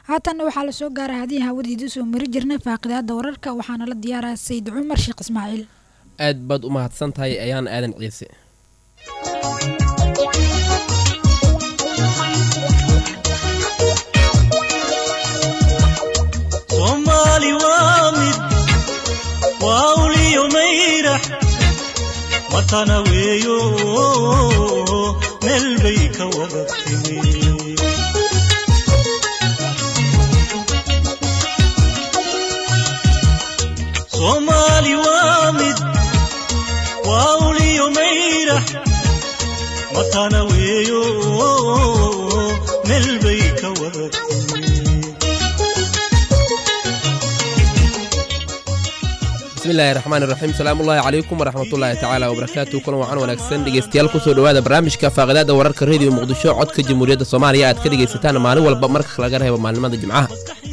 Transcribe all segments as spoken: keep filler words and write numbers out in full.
haatan waxaa la soo gaaray hadii hawadiidu soo mari jirnay faaqidaada wararka waxaana la diyaaraa Sayd Cumar Sheekh Ismaaciil aad bad u mahadsan tahay ayaan aadan ciise Somali waamid wauli yumayra watana weeyo meel bay ka wadatay Somali waamid wauli yumayra watana weeyo meel bay ka wadatay بسم الله الرحمن الرحيم السلام الله عليكم ورحمة الله تعالى وبركاته كل وعن ونكسن دقيستيال كسو دوادا برامج كفاقداد ورارك الراديو مقدشو عدك جمهورية الصومالية عاد كدقيستان مالي والبا مرك خلاقرها ومالي ماذا جمعها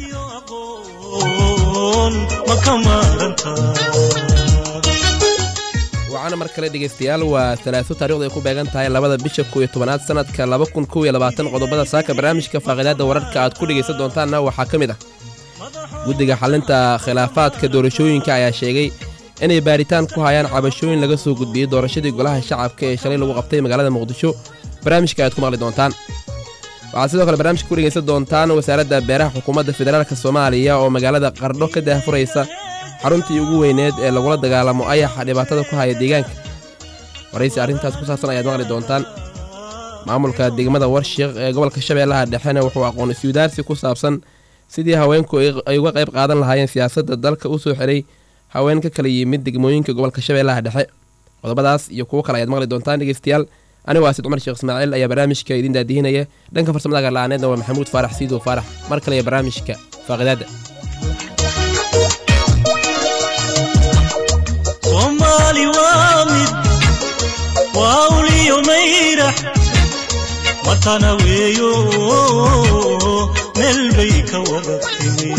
وعنا مركلة دقيستيال وثلاثو تاريخ يكو باقان تاي لابدا بيشكو يتوبانات سنة كالابكون كو يلاباتن قضبادا ساكا برامج كفاقداد ورارك عاد كو دقيستان دونتان وحاكمي ده guddiga xalinta khilaafaadka doorashooyinka ayaa sheegay inay baaritaan ku hayaan cabashooyin laga soo gudbiyay doorashadii golaha shacabka ee shalay lagu qabtay magaalada Muqdisho barnaamijka aad ku maqli doontaan waxaa sidoo kale barnaamijka ku dhageysan doontaan wasaaradda beeraha xukuumadda federaalka Soomaaliya oo magaalada Qardho ka daahfuraysa xaruntii ugu weyneed ee lagula dagaalamo ayaxa dhibaatada ku haya deegaanka waraysi arrintaas ku saabsan ayaad maqli doontaan maamulka degmada Warshiq ee gobolka Shabeellaha Dhexe wuxuu aqoon isweydaarsi ku saabsan sidii haweenku ay uga qayb qaadan lahaayeen siyaasadda dalka u soo xiray haweenka kala yimid degmooyinka gobolka Shabeellaha Dhexe qodobadaas iyo kuwa kale ayaad maqli doontaan dhageystayaal aniga waa Sayd Cumar Sheekh Ismaaciil ayaa barnaamijka idin daadihinaya dhanka farsamada galaaneedna waa Maxamuud Faarax Siido Faarax mar kale ee barnaamijka faaqidaada Somali waamid wauli yumayra watana weeyo meel bay ka wadatay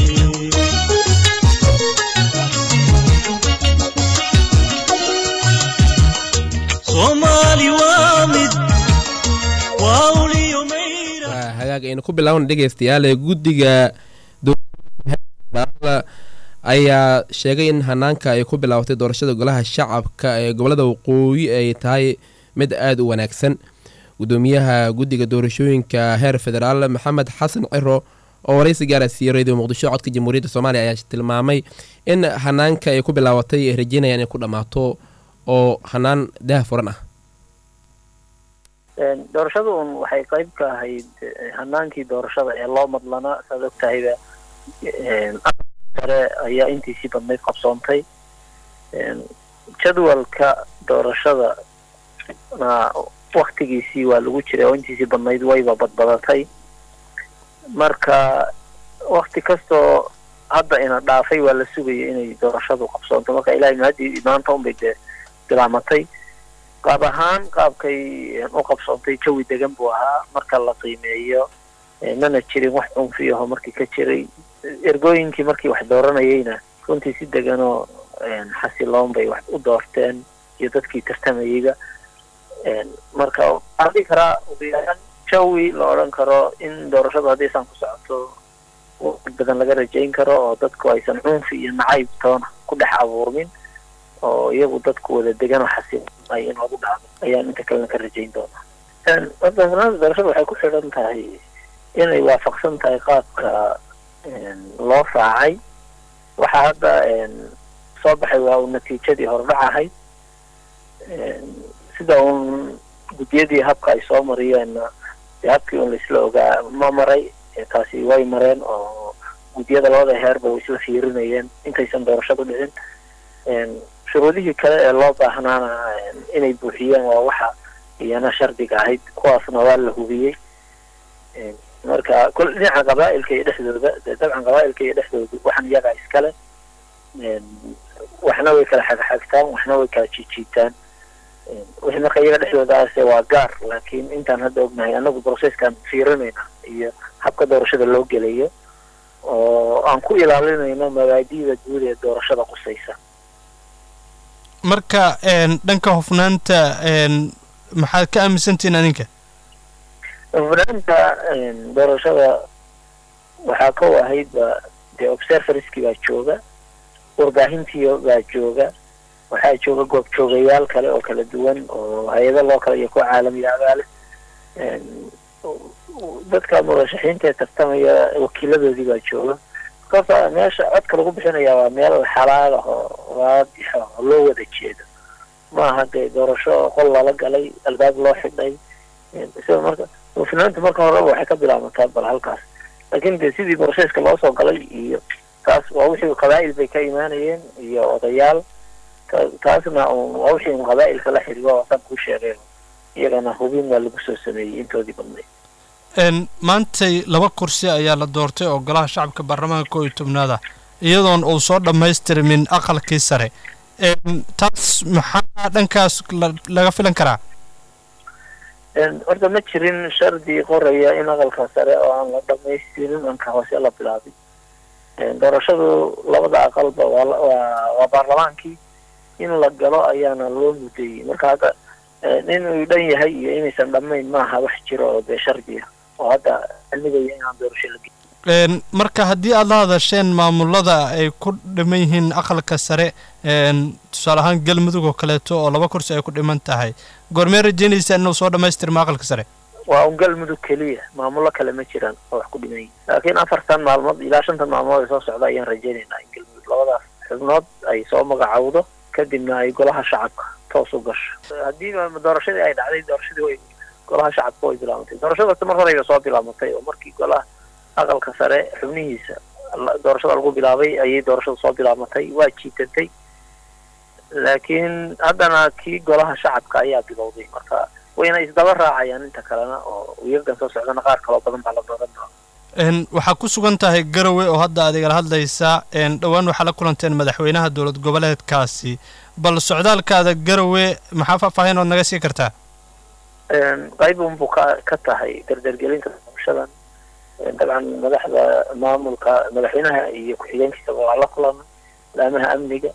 Somali waamid wauli yumayra hagaag aynu ku bilaawno dhageystayaal ee guddiga dowladda ayaa sheegay in hanaanka ay ku bilaawtay doorashada golaha shacabka ee gobolada waqooyi ay tahay mid aad u wanaagsan gudoomiyaha guddiga doorashooyinka heer federaal Maxamed Xasan Ciro oo waraysi gaar ah siiyay radio Muqdisho codka Jamhuuriyadda Soomaaliya ayaa tilmaamay in hanaanka ay ku bilaawatay ay rajeynayaan in ku dhamaato oo hanaan daahfuran ah een doorashadu waxay qayb ka ahayd hanaankii doorashada ee loo madlana sababtayda een tare ayaa intii si badneyd qabsoontay een jadwalka doorashada na waqtigiisii waa lagu jiray oo intii si badneyd wayba badbadatay marka waqti kasto hadda ina dhaafay waa la sugayay inay doorashadu qabsoonto marka ilaahay maadi maanta un bay bilaamatay qaab ahaan qaabkay u qabsoontay jawi degan buu ahaa marka la qiimeeyo mana jirin wax cunfiyo markii ka jiray ergooyinkii markii wax dooranayayna runtii si degan oo xasiloon bay wax u doorteen iyo dadkii tartamayayga marka ardi kara ubiyan jawi la oran karo in doorashadu hadii san ku socoto waqti badan laga rajayn karo oo dadku aysan cunfi iyo nacayb toona ku dhex abuurmin oo iyagu dadku wada degan oo xasiloon ay in lagu dhacdo ayaa inta kale ka rajayn doona een waddanka doorashadu waxay ku xiran tahay inay waafaqsan tahay qaabka loo raacay waxa hadda soo baxay waa natiijadii hordhacahay sida uu gudiyadii habka ay soo mariyeen habkii uu isla ogaa ma maray taasi way mareen oo gudiyada labada heerba way isla fiirinayeen intaysan doorashadu dhicin een shuruudihii kale ee loo baahnaana inay buuxiyeen waa waxa iyana shardiga ahayd kuwaasna waa la hubiyey marka kul dhinaca qabaa'ilka iyo dhexdooda dabcan qabaa'ilka iyo dhexdooda waxan iyaga iskale waxna way kala xagxagtaan waxna way kala jiijiitaan wixii marka iyaga dhexdoodaas waa gaar laakiin intaan hadda ognahay anagu processkan fiirinayna iyo habka doorashada loo gelayo oo aan ku ilaalinayno mabaadi'da guud ee doorashada qusaysa marka een dhanka hufnaanta een maxaad ka aaminsantiin adinka hufnaanta doorashada waxaa ka ahayd ba dee observerskii baa jooga, warbaahintii baa jooga, waxaa jooga goob joogayaal kale oo kala duwan oo hay-ado loo kala iyo kuwa caalamiga abaale dadka murashaxiinta ee tartamaya wakiiladoodii baa jooga. markaasa meesha codka lagu bixinayaa waa meel xalaal ah oo waadix ah oo loo wada jeedo, maaha dee doorasho qol lala galay albaab loo xidhay. sida marka hufnaanta marka horeba waxay ka bilaabataa bal halkaas, laakiin dee sidii broseska loo soo galay iyo taas waa wixii qabaa'il bay ka imaanayeen iyo odayaal, taasna waa wixii qabaa'ilka la xiriiro wasan ku sheegeen, iyagana hubin waa lagu soo sameeyey intoodii badnay. maantay laba kursi ayaa la doortay oo golaha shacabka baarlamaanka koob iyo tobnaada iyadoon uu soo dhammaystirmin aqalkii sare. taas maxaa dhankaas laga filan karaa? horta ma jirin shardi qoraya in aqalka sare oo aan la dhamaystirin anka hoose la bilaabay. doorashadu labada aqalba waa baarlamaankii in la galo ayaana loo mudayey. marka hadda inuu dhan yahay iyo inaysan dhammayn maaha wax jiro oo dee shardi ah oo hadda cilmigaya inaan doorasho la gelin. marka haddii aad la hadasheen maamulada ay ku dhiman yihiin aqalka sare, tusaale ahaan galmudug oo kaleeto oo laba kursi ay ku dhiman tahay, goormee rajeynaysaa inuu soo dhammaystirma aqalka sare? waa un galmudug keliya, maamulo kale ma jiraan oo wax ku dhiman yihin. laakiin afartan maalmood ilaa shantan maalmood ay soo socda ayaan rajeynaynaa in galmudug labadaas xubnood ay soo magacawdo, kadibna ay golaha shacabka toos u gasho. haddii doorashadii ay dhacday, doorashadii way golaha shacabka way bilaabantay. doorashada mar horeyba soo bilaabantay oo markii golaha aqalka sare xubnihiisa doorashada lagu bilaabay ayay doorashada soo bilaabantay, waa jiitantay. laakiin haddana kii golaha shacabka ayaa bilowday, marka wayna isdaba raacayaan inta kalena oo wiilkan soo socdana qaar kaloo badan baa la dooran doona. waxaa ku sugan tahay Garowe oo hadda aad igala hadlaysaa, dhowaan waxaa la kulanteen madaxweynaha dowlad goboleedkaasi, bal socdaalkaada Garowe maxaa faahfaahin oo naga sii kartaa? qayb unbuu ka ka tahay dardargelinta doorashadan. dabcan madaxda maamulka madaxweynaha iyo ku-xigeenkiisa waa la kulanay, laamaha amniga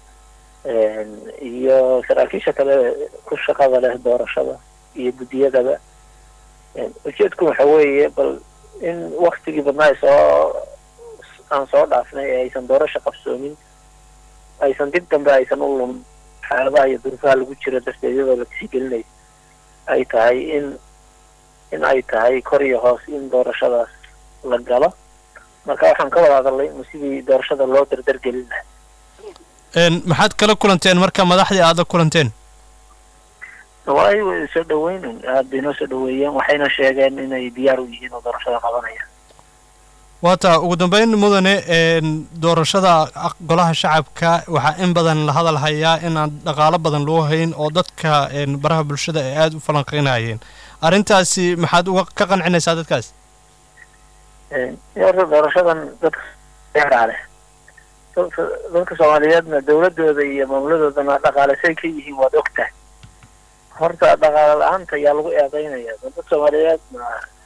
iyo saraakiisha kale ku shaqada leh doorashada iyo guddiyadaba. ujeedku waxa weeye bal in waktigii badnaa soo aan soo dhaafnay ee aysan doorasho qabsoomin, aysan dib dambe aysan u lumin xaaladaha iyo duruufaha lagu jiro darteed iyadoo la tixgelinay ay tahay in in ay tahay kor iyo hoos in doorashadaas la galo. marka waxaan ka wada hadalnay sidii doorashada loo dardargelin lahaa. maxaad kala kulanteen marka madaxdii aad la kulanteen? way soo dhaweyneen, aad bay noo soo dhaweeyeen, waxayna sheegeen inay diyaar u yihiin oo doorashada qabanayaan. waata ugu dambeyn mudane, doorashada golaha shacabka waxaa in badan la hadal hayaa inaan dhaqaalo badan loo hayn oo dadka baraha bulshada ay aada u falanqeynayeen. arrintaasi maxaad uga ka qancinaysaa dadkaas? horta doorashadan dadka beeraa leh, dadka soomaaliyeedna dawladooda iyo maamuladoodana dhaqaalesay ka yihiin waad ogtahay. horta dhaqaale la-aanta ayaa lagu eedeynaya. dadka soomaaliyeedna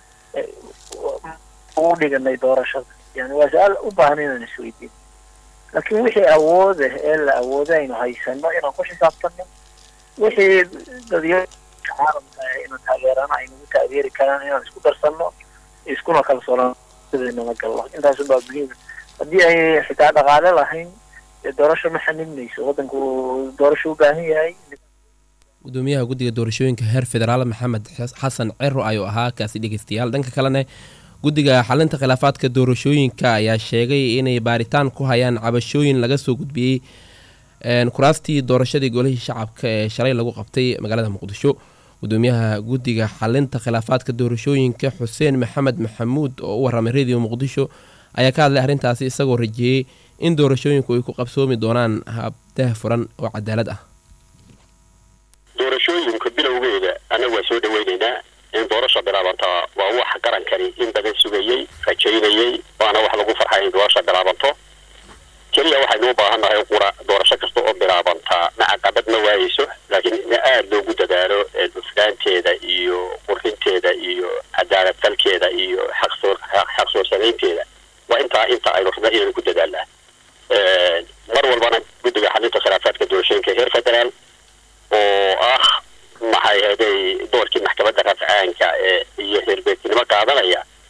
ugu dhiganay doorashada, yani waa su-aal u baahan inaan isweydiin. laakiin wixii awooda ee la awooda aynu haysano inaan ku xisaabtano, wixii dadyo caalamka inaan taageerana aynagu taageeri karaan inaan isku darsano, iskuna kalsoonaan sidaynana galno. intaasu baa muhiim. haddii ay xitaa dhaqaale lahayn doorasho ma xanibnayso. waddanku doorasho u baahan yahay. gudoomiyaha guddiga doorashooyinka heer federaal maxamed xasan ciro ayuu ahaa kaasi dhegeystayaal. dhanka kalena guddiga xalinta khilaafaadka doorashooyinka ayaa sheegay inay baaritaan ku hayaan cabashooyin laga soo gudbiyey kuraastii doorashadii golihii shacabka ee shalay lagu qabtay magaalada muqdisho. gudoomiyaha guddiga xalinta khilaafaadka doorashooyinka xuseen maxamed maxamuud oo u warramay radio muqdisho ayaa ka hadlay arrintaasi, isagoo rajeeyey in doorashooyinku ay ku qabsoomi doonaan habdah furan oo cadaalad ah. doorashooyinka bilowgeeda anagu waa soo dhaweynaynaa. in doorasho bilaabanto waa wax garan kari in badan sugayey, rajaynayey, waana wax lagu farxay in doorasho bilaabanto. keliya waxaynu u baahannahay qura doorasho kasta oo bilaabantaa macaqabad ma waayeyso, laakiin in aada loogu dadaalo hufnaanteeda iyo qurxinteeda iyo cadaalad falkeeda iyo xaq soo samaynteeda. waa intaa inta aynu rabna inaynu ku dadaalnaa. mar walbana guddiga xalinta khilaafaadka doorashooyinka heer federaal oo ah maxay ahaday doorkii maxkamadda rafcaanka ee iyo heerbeednimo qaadanaya,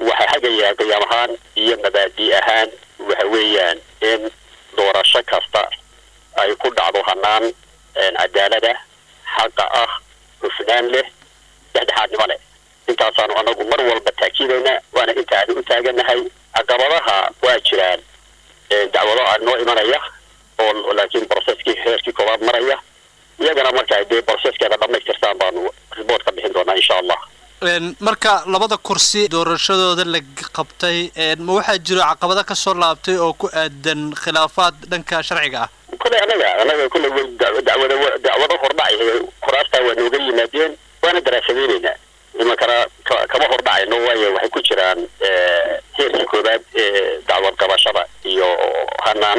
waxay hagayaan qiyaam ahaan iyo mabaadi ahaan waxa weeyaan in doorasho kasta ay ku dhacdo hanaan cadaalada xaqa ah hufnaan leh dhexdhexaadnimo leh intaasaanu anagu mar walba taakiidayna waana intaanu u taaganahay caqabadaha waa jiraan dacwado aan noo imanaya oo laakiin processkii heerkii koowaad maraya iyagana marka dee processkeeda dhammaystirtaan baanu report ka bixin doonaa insha allah marka labada kursi doorashadooda la qabtay ma waxaa jiro caqabado ka soo laabtay oo ku aadan khilaafaad dhanka sharciga ah kule anaga anaga kule dacwada dacwado hordhacay kuraasta waa nooga yimaadeen waana daraasadeynayna imankana kama hordhacayno waayo waxay ku jiraan heerkii koobaad dacwad qabashada iyo hanaan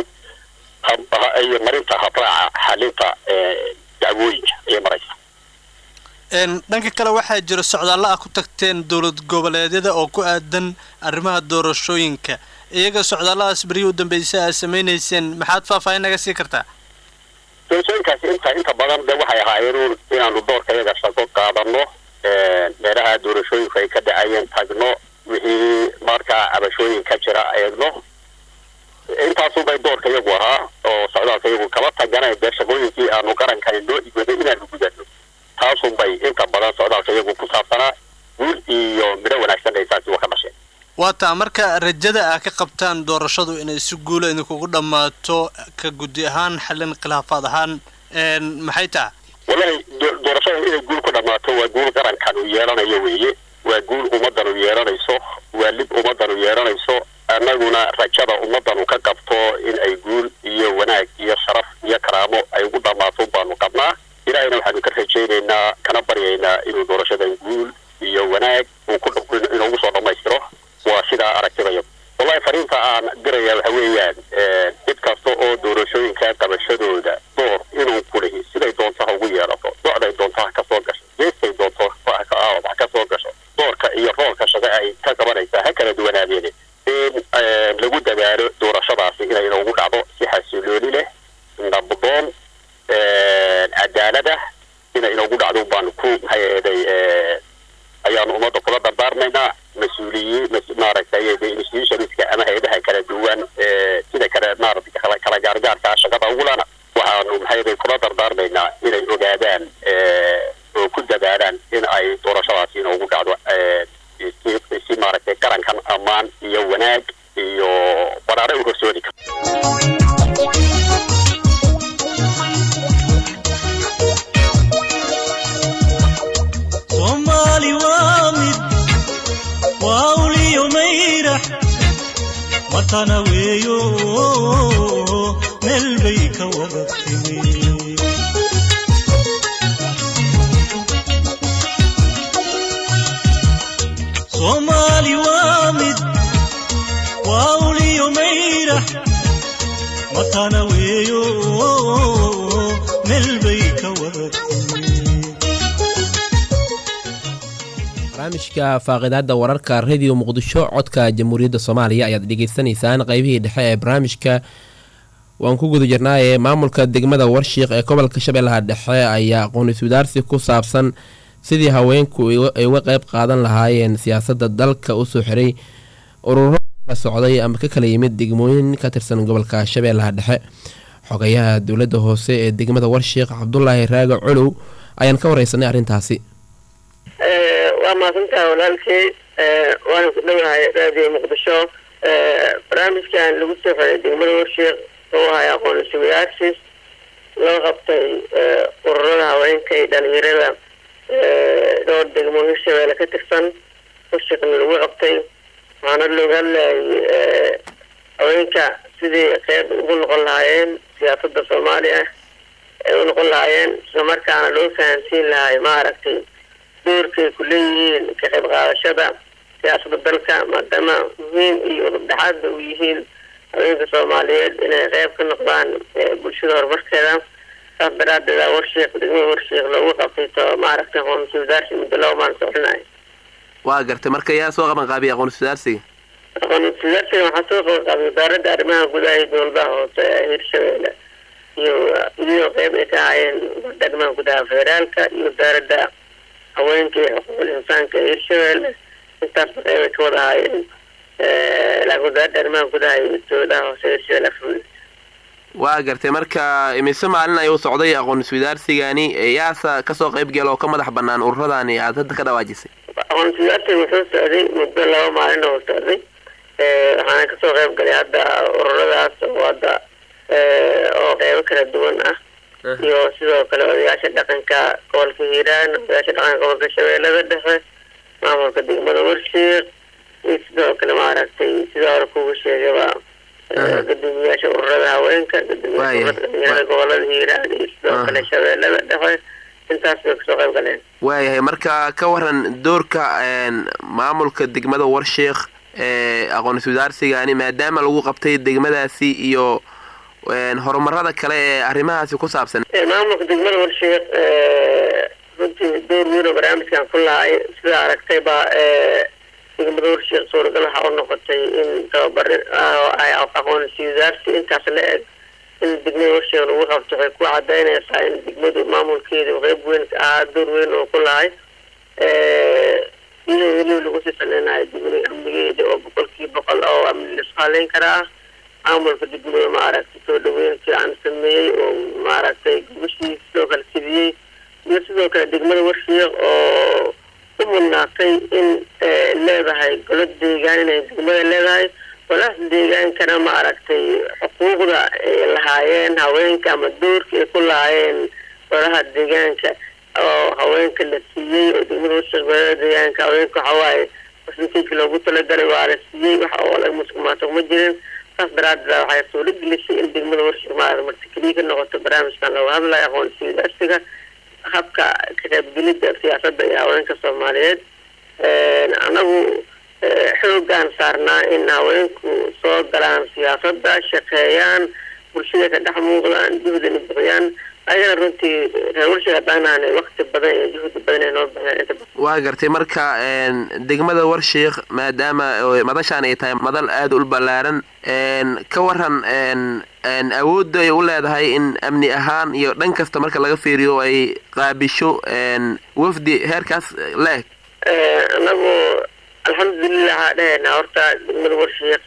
iyo marinta habraaca xalinta dacwooyinka ayay maraysa dhanka kale waxaa jira socdaallo ah ku tagteen dowlad goboleedyada oo ku aadan arrimaha doorashooyinka iyaga socdaalladaas berihii u dambeysay aad samaynayseen maxaad faahfaahin naga sii kartaa doorashooyinkaasi inta inta badan de waxay ahaayeen inaanu doorka iyaga shaqo qaadano meelaha doorashooyinku ay ka dhacayeen tagno wixii markaa cabashooyin ka jira eegno intaasubay doorka iyagu ahaa oo socdaalka iyagu kaba tagana dee shaqooyinkii aanu qarankani noo igwaday inaanu gudano taasunbay inta badan socdaalka iyagu ku saabsanaa guul iyo midho wanaagsan ay taasi waa ka dhasheen waataa marka rajada ah ka qabtaan doorashadu inay si guula idinkugu dhammaato ka guddi ahaan xallin khilaafaad ahaan maxay taha wallahi doorashada inay guul ku dhammaato waa guul qarankan uu yeelanayo weeye waa guul ummaddan u yeelanayso waa lib ummaddan u yeelanayso annaguna rajada ummaddan u ka qabto in ay guul iyo wanaag iyo sharaf iyo karaamo ay ugu dhammaato baanu qabnaa ilaahayna waxaanu ka rajaynaynaa kana baryaynaa inuu doorashadan guul iyo wanaag uu ku inoogu soo dhammaystiro waa sidaa aragtidaya wallahi fariinta aan diraya waxa weeyaan cid kasta oo doorashooyinka qabashadooda door inuu ku lehi siday doonto ha ugu yeelato docday doonto ha ka soo gasho geestay doonto ha ka soo gasho doorka iyo roolka shaqo ay ka qabanaysaa ha kala duwanaadeene in lagu dadaalo doorashadaasi inay inoogu dhacdo si xasilooni leh nabdoon cadaalada inay inoogu dhacdo baanu ku maxay eeday ayaanu ummadda kula dardaarmaynaa mas-uuliyiin maaragtay institutionska ama hay-adaha kala duwan sida kale maaragtay kala gaargaarka shaqada ugulana waxaanu maxay kula dardaarmaynaa inay ogaadaan oo ku dadaalaan in ay doorashadaasi inoogu dhacdo si maaragtay qarankan ammaan iyo wanaag iyo baraare u horsoodi karo Somali waa mid waa uliyo mayrax watana weeyo meel bay ka wada timi Somali waa mid waa uliyo mayrax watana weeyo meel bay ka wada timi barnaamijka faaqidaada wararka radio muqdisho codka jamhuuriyadda soomaaliya ayaad dhegaysanaysaan qaybihii dhexe ee barnaamijka waan ku guda jirnaaye maamulka degmada warshiiq ee gobolka shabeellaha dhexe ayaa aqoon-iswadaarsi ku saabsan sidii haweenku ay uga qayb qaadan lahaayeen siyaasadda dalka usoo xiray ururo ka socday ama ka kala yimid degmooyin ka tirsan gobolka shabeellaha dhexe xogayaha dowladda hoose ee degmada warshiiq cabdulaahi raaga colow ayaan ka wareysanay arrintaasi waa mahadsantaha walaalkey waana ku dhowahay raadiyo muqdisho barnaamijkan lagu soo xiray degmada warshiiq oo ahay aqoon-iswadaarsi loo qabtay ururada haweenka iyo dhalinyarada dhowr degmo hirshabeelle ka tirsan warshiiqna lagu qabtay waxaana looga hadlayay haweenka sidii qeyb ugu noqon lahaayeen siyaasadda soomaaliya ay u noqon lahaayeen islamarkaana loo fahansiin lahay maaragtay doorkay ku leeyihiin ka qayb qaadashada siyaasadda dalka maadaama muhiim iyo udubdhexaadba u yihiin haweenka soomaaliyeed inay qayb ka noqdaan bulshada horumarkeeda saas daraadeeda warshiiq degmada warshiiq loogu qabtayto maaragtay aqoon-iswadaarsi muddo laba maalin soconaya waa gartay marka yaa soo qaban qaabiya aqoon-iswadaarsiga aqoon-iswadaarsiga waxaa soo qaban qaabay wasaaradda arrimaha gudaha iyo dowladaha hoose ee hirshabeelle iyo iyadoo qayb ay ka ahaayeen wasaaradda arrimaha gudaha federaalka iyo wasaaradda haweenka iyo xuquuqul insaanka ee hirshabeelle intaas ay ka wada hayeen laagodaad arrimaha gudaha iyo dowladaha hoose ee lafud waa gartay marka imise maalin ayuu socday aqoon isweydaarsigani yaasa kasoo qayb gala oo ka madax bannaan ururadani aad hadda ka dhawaajisay aqoon isweydaarsiga wuxuu socday muddo laba maalin oo socday waxaana kasoo qayb galay hadda ururadaas oo hadda oo qaybo kala duwan ah iyo sidoo kale odayaasha dhaqanka gobolka hiiraan odayaasha dhaqanka gobolka shabeellada dhexe maamulka degmada warshiiq iyo sidoo kale maaragtay sidoo hore kugu sheegaba gudoomiyaasha ururada haweenka gudoomiyaasha gobolada hiiraan iyo sidoo kale shabeellada dhexe intaas bay kasoo qayb galeen waayahay marka ka waran doorka maamulka degmada warshiiq ee aqoon isweydaarsigani maadaama lagu qabtay degmadaasi iyo horumarada kale ee arrimahaasi ku saabsan maamulka degmada warshiiq runtii door weyn oo barnaamijkan ku lahay sida aragtay baa degmada warshiiq suuragal waxaa u noqotay in tababar ay aqoon isweydaarsi intaas la eg in degmada warshiiq lagu qabto waxay ku cadaynaysaa in degmadu maamulkeeda qayb weyn ahaa door weyn oo ku lahay iyadoo weliba lagu sii saleynayo degmada amnigeeda oo boqolkiiba boqol oo amni la isqaaleyn karaa maamulka degmada maaragtay soo dhaweyn fiican sameeyey oo maaragtay gubashii sidoo kale sidiyey iyo sidoo kale degmada warshiiq oo u mudnaatay in leedahay golo deegaan inay degmada leedahay golahaas deegaankana maaragtay xuquuqda ay lahaayeen haweenka ama doorka ay ku lahaayeen golaha deegaanka oo haweenka la siiyey oo degmada warshiiq golaha deegaanka haweenka waxa waaye percentage loogu talagalay waa la siiyey waxa oo laga musuqmaasuq ma jirin saas daraadeed waxay suuro gelisay in degmada warshiiq maaragtay marti keliya ka noqoto barnaamijkan looga hadlayo aqoon isweydaarsiga habka ka qaybgelidda siyaasadda iyo haweenka soomaaliyeed anagu xoogaan saarnaa in haweenku soo galaan siyaasadda shaqeeyaan bulshada ka dhex muuqdaan juhdina bixiyaan ayagana runtii reer warshiiq haddaanaan waqti badan iyo juhdi badan ay noo bixiyaan inta badan waa gartay marka degmada warshiiq maadaama madashaan ay tahay madal aada u ballaaran ka waran awoodda ay u leedahay in amni ahaan iyo dhan kasta marka laga fiiriyo ay qaabisho wafdi heerkaas la eg anagu alxamdulilah waxaa dhahaynaa horta degmada warshiiq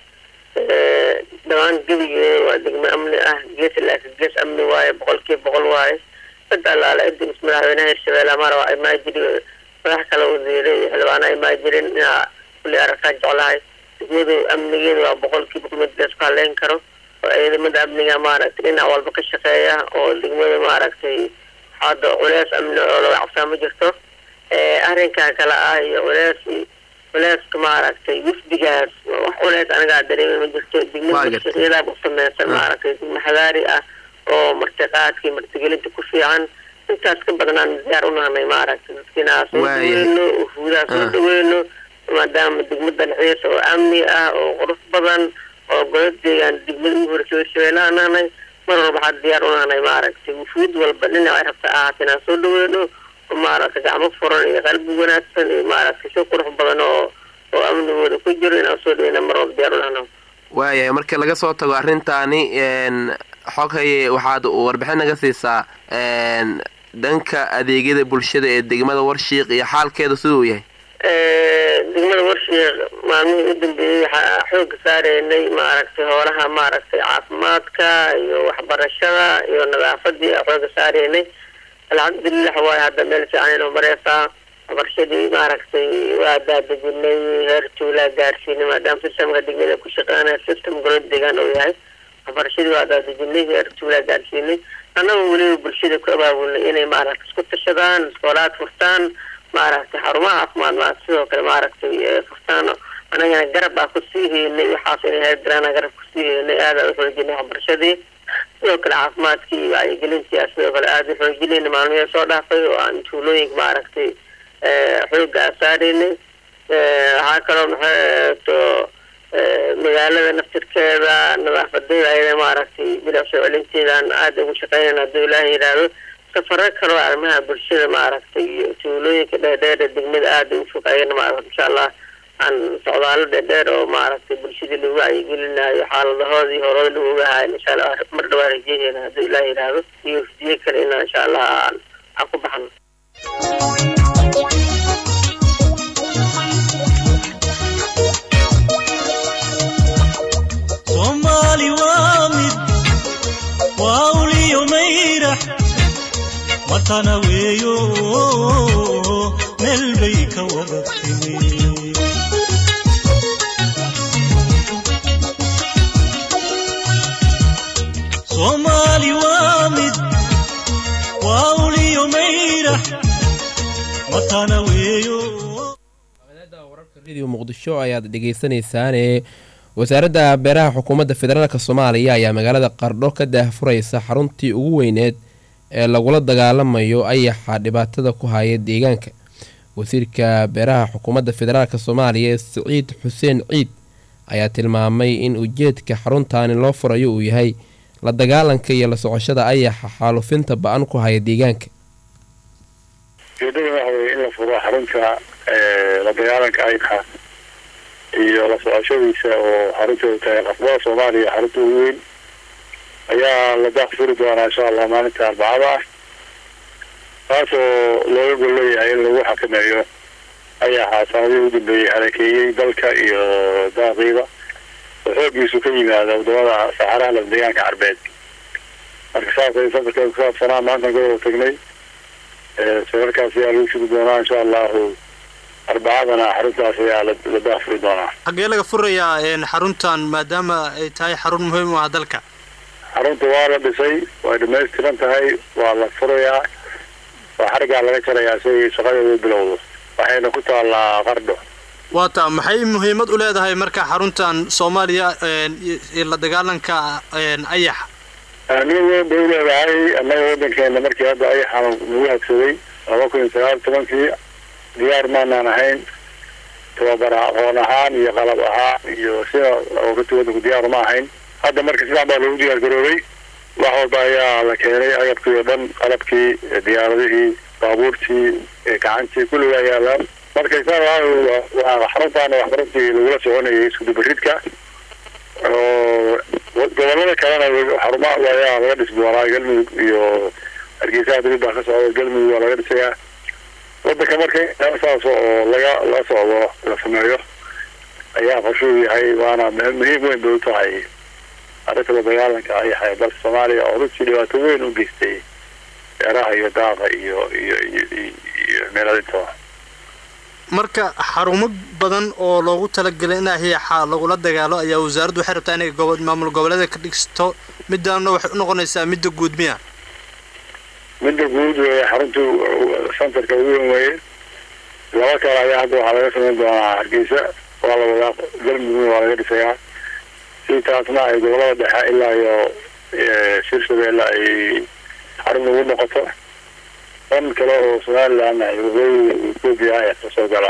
dhawaan gebigeeda waa degmo amni ah gees laakiin gees amni waaye boqolkiiba boqol waaye dad allaala inta is madaxweynaha hirshabeelle amara waa imaa jiri madax kale wasiiray iyo xildhibaana imaa jirin inaa kulli aragtaan jeclahay degmadu amnigeeda waa boqolkiiba kumid leesku haleyn karo oo ciidamada amniga maaragtay dhinac walba ka shaqeeya oo degmada maaragtay hadda culeys amni oo laga cabsaa ma jirto arrinkaa kale ah iyo culeys culeyska maaragtay wafdigaas wax culeys anigaa dareemay ma jirto degmada shaqeeyadaa u sameysan maaragtay degmo xadaari ah oo martiqaadkii martigelinta ku fiican intaas ka badnaan diyaar u nahnay maaragtay dadkiinaa soo dhaweyno ufuudaa soo dhaweyno maadaama degmo dalxiis oo amni ah oo qurux badan oo golo deegaan degmada ugu horeysa hirshabeellaha nahnay mar walba waxaa diyaar u nahnay maaragtay wufuud walba dhinac ay rabta ahaata inaan soo dhaweyno oo maaragtay gacmo furan iyo qalbi wanaagsan iyo maaragtay si qurux badan oo oo amnigooda ku jiro inaan soo dhaweyna mar walba diyaar u nahno waayahay marka laga soo tago arrintaani xog haye waxaad warbixin naga siisaa dhanka adeegyada bulshada ee degmada warshiiq iyo xaalkeeda siduu yahay degmada warshiiq maalmihii u dambeeyey waxaa xooga saareynay maaragtay hoolaha maaragtay caafimaadka iyo waxbarashada iyo nadaafadii xooga saareynay alxamdulilah waayo hadda meel fiican inoo mareysaa waxbarashadii maaragtay waa daadejinay heer tuulaa gaarsiinay maadaama sistamka degmada ku shaqeynaya system golo deegaan oo yahay waxbarashadii waa daadejinay heer tuulaa gaarsiinay annagoo weliba bulshada ku abaabulnay inay maaragtay isku tashadaan iskoolaad furtaan maaragtay xarumaha caafimaad maa sidoo kale maaragtay furtaan anagana garab aa kusii heynay waxaas inay heer garaana garab kusii heynay aada u xoojinay waxbarashadii sidoo kale caafimaadkii wacyigelintii sidoo kale aada u xoojinayna maalmihii soo dhaafay oo aan tuulooyinka maaragtay xooga aa saareynay waxaa kaloo maxay magaalada naftirkeeda nadaafadeeda ayada maaragtay bilac soo celinteedaan aada ugu shaqeynayna hadduu ilaaha yidhaahdo safaro kaloo arrimaha bulshada maaragtay iyo tuulooyinka dheerdheer ee degmada aada ugu fog ayana maaragtay insha allah aan socdaalo dheerdheer oo maaragtay bulshadii lagu wacyigelinayo xaaladahoodii horada lagu ogahayo insha allah mar dhawaa rajeeheena hadduu ilaaha yidhaahdo iyo wafdiye kale inaa insha allah aan aan ku baxno matana weeyo meel bay ka wada timi Somali waa mid waa uliyo mayra matana weeyo radio muqdisho ayaad dhageysaneysaan ee wasaaradda beeraha xukuumadda federaalka Soomaaliya ayaa magaalada Qardho ka daahfuraysa xaruntii ugu weyneed ee lagula dagaalamayo ayaxa dhibaatada ku haya deegaanka wasiirka beeraha xukuumadda federaalka Soomaaliya Saciid Xuseen Ciid ayaa tilmaamay in ujeedka xaruntaani loo furayo uu yahay la dagaalanka iyo la socoshada ayaxa xaalufinta ba'an ku haya deegaanka ujeedada waxa weeye in la furo xarunta la dagaalanka ayaxa iyo la socoshadiisa oo xarunta tahay qasbada Soomaaliya xarunta ugu weyn ayaa la daafuri doonaa insha Allah maalinta Arbacada ah taasoo looga gol leeyahay in lagu xakameeyo ayaxa sanadihii ugu dambeeyay harakeeyey dalka iyo daaqayda xoogiisu ka yimaada wadamada saxaraha la deegaanka Carbeed marka saasay safarka ku saabsanaa maanta goor tagnay ee safarkaasi ayaa lagu shubi doonaa insha Allah arbacadana xaruntaas ayaa la daafuri doonaa xagee laga furayaa in xaruntan maadaama ay tahay xarun muhiim u ah dalka xarunta waa la dhisay waa dhammaystiran tahay waa la furayaa waa xariga laga jarayaa si shaqadeedu bilowdo waxayna ku taalaa Qardho waata maxay muhiimad u leedahay marka xaruntan Soomaaliya ee la dagaalanka ayaxa anigu dawladda annaga wadankeena markii hadda ayaxa lagu hagsaday laba kun iyo sagaal iyo tobankii diyaar ma ahayn tababar ahaan iyo qalab ahaan iyo sida waddanku diyaar ma ahayn hadda marka sidaan baa lagu diyaar garoobay wax walba ayaa la keenay agabkii oo dhan qalabkii diyaaradihii baabuurtii gacantii kulliga ayaa la marka isaga waa xaruntaan wax barantii lagula soconayay isku dubaridka oo gobolada kalena xarumaha ayaa laga dhisi doonaa galmudug iyo hargeysa dib baa ka socda galmudug waa laga dhisayaa waddanka marka saas oo laga la socdo la sameeyo ayaa qorshe yahay waana muhiim weyn bay u tahay arrinta dagaalanka ayaxa dalka Soomaaliya oo runtii dhibaato weyn u geystay beeraha iyo daaqa iyo iyo iyo meelaha marka xarumo badan oo loogu talagalay in ayaxa lagu la dagaalo ayaa wasaaraddu waxay rabtaa inay gobol maamul goboleedka ka dhigto midana waxay u noqonaysaa mid guud miya mid guud ee xaruntu centerka ugu weyn weeye laba kale ayaa hadda waxaa laga sameyn doonaa Hargeysa waa la wada galmudug waa laga dhisayaa si taasna ay gobolada dhexe ilaa iyo Hirshabeelle ay xarun ugu noqoto tan kale oo Soomaaliland ay Ethiopia ay soo gala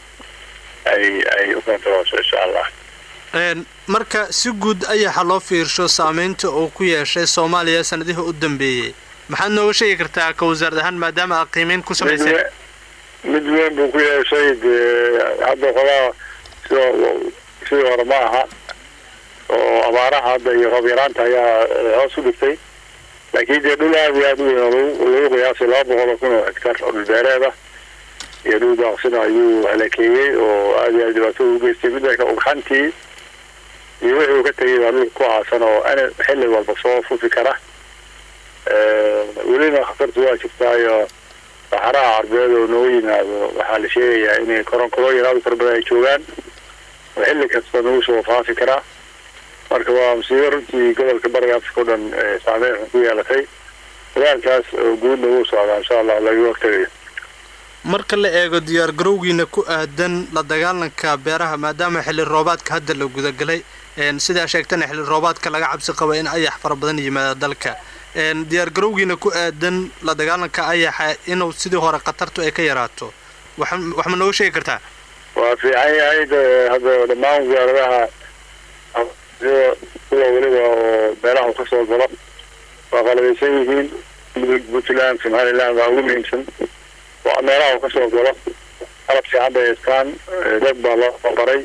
ay ay u kontrolso insha Allah een marka si guud ayaxa loo fiirsho saameynta uu ku yeeshay Soomaaliya sanadihii u dambeeyay maxaad nooga sheegi kartaa ka wasaaradda ahaan maadaama qiimeyn ku sameysay mid weyn buu ku yeeshay hadda qodaa soo hore ma aha oo abaaraha hadda iyo roob yaraanta ayaa hoos u dhigtay laakiin dee dhul aad iyo aad u weyn lagu qiyaasay laba boqol oo kun oo hektar oo dhul beereeda iyo dhul daaqsina ayuu halakeeyey oo aad iyo aad dhibaato u geystay midaka ugxantii iyo wixii uu ka tegay baa dhulka ku aasan oo xilli walba soo fufi kara welina khatartu waa jirtaayo saxaraha Carbeed oo noo yimaado waxaa la sheegayaa inay koronkorooyin aad u fara badan ay joogaan oo xilli kasta nagu soo faafi karaa marka waa musiibo runtii gobolka bariga Afrika oo dhan saameyn ku yeelatay dadaalkaas oo guudna uu socdaa insha Allah laga waqtigeeyo marka la eego diyaar garowgiina ku aadan la dagaalanka beeraha maadaama xilli roobaadka hadda la guda galay een sida sheegtana xilli roobaadka laga cabsi qabo in ayax fara badan yimaado dalka een diyaar garowgiina ku aadan la dagaalanka ayaxa inuu sidii hore qatartu ay ka yaraato wax wax ma nooga sheegi kartaa waa fiican yahay hadda dhammaan wasaaradaha kuwa weliba oo beeraha ka soo galo waa qalabeysan yihiin Puntland Somaliland waa ugu muhiimsan waa meelaha ka soo galo qalab fiican bay istaan dad baa loo baray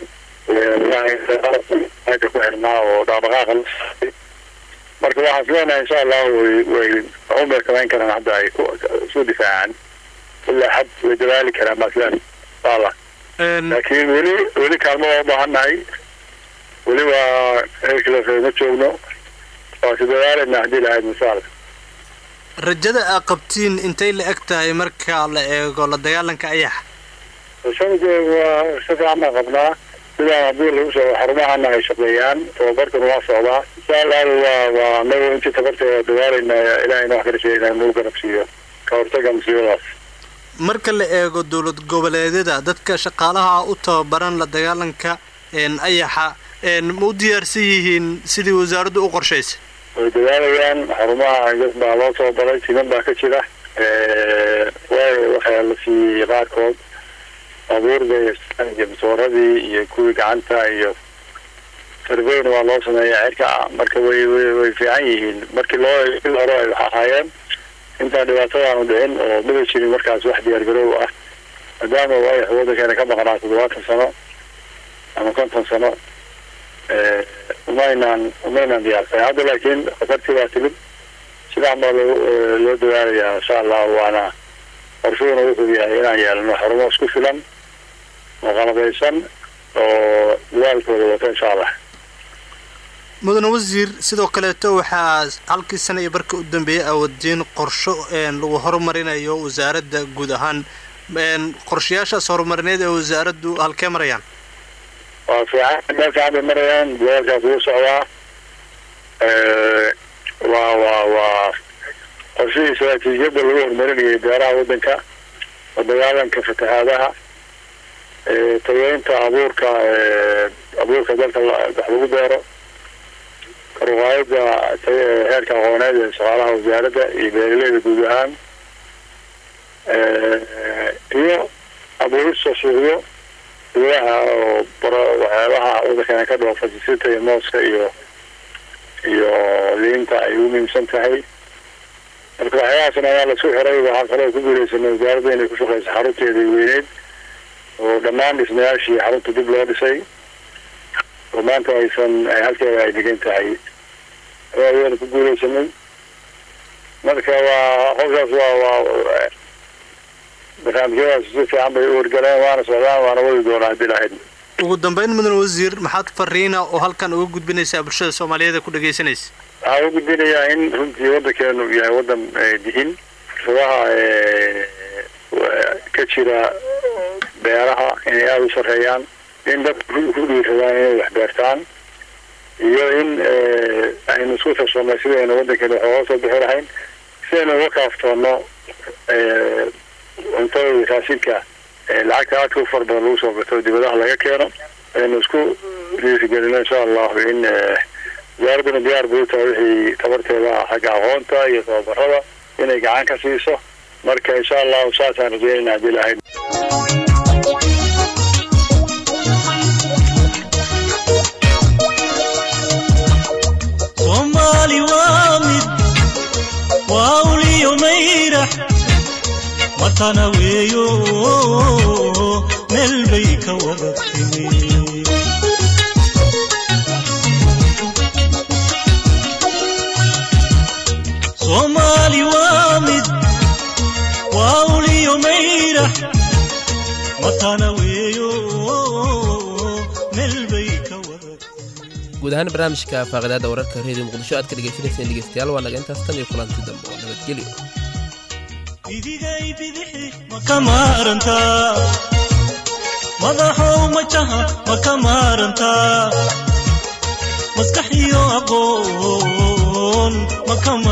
ay ku xirnaa oo dhaqdhaqaaqa marka waxaan filaynaa insha Allah way u beekayn karaan hadda ay soo difaacaan ilaa xad way dadaali karaan masalan wala laakiin weli weli kaalmo u baahannahay weli waa heerkii la joogno oo si dadaalna hadii la aad misaal rajada aad qabtiin intay la eg tahay marka la eego la dagaalanka ayax rajada waa si fiican baan qabnaa sidaa haddii lagu soo xarumahana ay shaqeeyaan tababarkan waa socdaa insha allah waa waa anagu intii tabarteeda dagaalayna ilaahayna wax ka rajeyna inuu garabsiiyo ka hortaga musiibadaas marka la eego dowlad goboleedyada dadka shaqaalaha u tababaran la dagaalanka ayaxa ma u diyaarsan yihiin sidii wasaaraddu u qorshaysay way dadaalayaan xarumaha dad baa loo tababaray timan baa ka jira way waxaa la siiyey qaarkood abuurda iyo masooradii iyo kuwii gacanta iyo sarbeyn waa loo sameeyaa cirka marka way way fiican yihiin markii loo il hore ay ahaayeen intaa dhibaatadaanu dhicin oo maba jirin markaas wax diyaargaroow ah maadaama ay waddankeena ka maqnaa toddobaatan sano ama konton sano umaynaan umaynaan diyaarsay hadda laakiin khatartii baa timid sidaa baa loo loo dadaalayaa insha allah waana qorshuhuna wuxuu yahay inaan yeelano xarumo isku filan oo qalabaysan oo dadaalkooda wata insha allah mudane wasiir sidoo kaleeto waxaa halkii sano iyo barka u dambeeyay awoodeen qorsho lagu horumarinayo wasaaradda guud ahaan qorshayaashaas horumarineed ee wasaaraddu halkee marayaan waa fiican meel fiican bay marayaan dadaalkaas wuu socdaa waa waa waa qorshihii istaraatiijiyadda lagu horumarinayay beeraha waddanka oo dagaalanka fatahaadaha tageynta abuurka abuurka dalka wax lagu beero karuqaayada heerka aqooneed ee shaqaalaha wasaaradda iyo beeraleyda guud ahaan iyo abuurista suuqyo gudaha oo waxyaabaha waddankana ka dhoofa sisinta iyo mooska iyo iyo liinta ay u muhiimsan tahay marka waxyaahaasna ayaa lasku xiray waxaa kaloo ku guuleysanay wasaaradda inay ku shaqeyso xarunteedii weyneyd oo dhammaan dhismayaashii xarunta dib loo dhisay oo maanta aysan halkeeda ay degan tahay ayaana ku guuleysanay marka waa howshaas waa waa barnaamijyadaas si fiican bay u wargaleen waana socdaan waana wadi doonaa haddii lahayd ugu dambeyn mudane wasiir maxaad fariina oo halkan uga gudbinaysaa bulshada soomaaliyeed ku dhageysanaysa waxaan uga gudbinayaa in runtii waddankeenu yahay waddan dihin fursadaha ka jira beeraha inay aada u sarreeyaan in dadku ku dhiiradaan inay wax beertaan iyo in aynu isku tarsoomnay sidaynu waddankeena waxooga soo bixi lahayn sidaynu uga kaaftoono cuntada iyo raashinka lacagta aadka u fara badan lagu soo gato dibadaha laga keeno aynu isku dhiirigelino insha allahu in wasaaradduna diyaar bay u tahay wixii tabarteeda ah xagga aqoonta iyo tababarada inay gacan ka siiso marka insha allahu saasaan rajeynayna haddii lahayd soomaali waa mid waa uliyo mayrax matana weeyo meel bay ka wada timi soomaali waa mid waa uliyo mayrax matana weeyo meel bay ka wada guud ahaan barnaamijka faaqidaada wararka reediyo muqdisho aad ka dhegeysaneyseen dhegeystayaal waa naga intaas tan iyo kulanti dambe oo nabadgelyo idigay bidixi ma ka maarantaa madaxow majaha ma ka maarantaa maskax iyo aqoon ma ka